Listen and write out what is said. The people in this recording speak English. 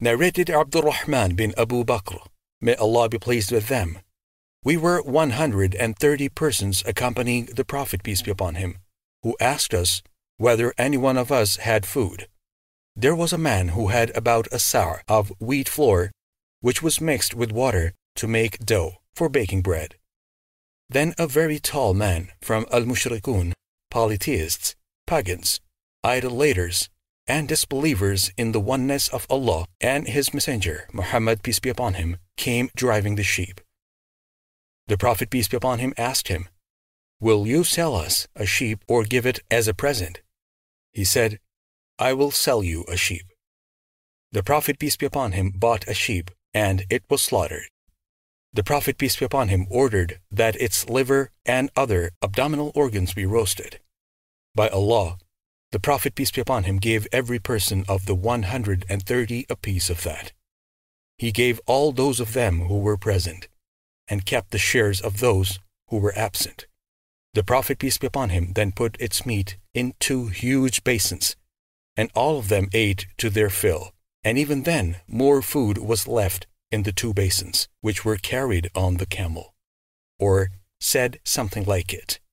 Narrated Abdurrahman bin Abu Bakr, may Allah be pleased with them. We were 130 persons accompanying the Prophet, peace be upon him, who asked us whether any one of us had food. There was a man who had about a sa' of wheat flour, which was mixed with water to make dough for baking bread. Then a very tall man from al-mushrikun, polytheists, pagans, idolaters, and disbelievers in the oneness of Allah and His Messenger, Muhammad, peace be upon him, came driving the sheep. The Prophet, peace be upon him, asked him, "Will you sell us a sheep or give it as a present?" He said, "I will sell you a sheep." The Prophet, peace be upon him, bought a sheep, and it was slaughtered. The Prophet, peace be upon him, ordered that its liver and other abdominal organs be roasted. By Allah, the Prophet, peace be upon him, gave every person of the 130 a piece of that. He gave all those of them who were present, and kept the shares of those who were absent. The Prophet, peace be upon him, then put its meat in 2 huge basins, and all of them ate to their fill, and even then more food was left in the 2 basins, which were carried on the camel, or said something like it.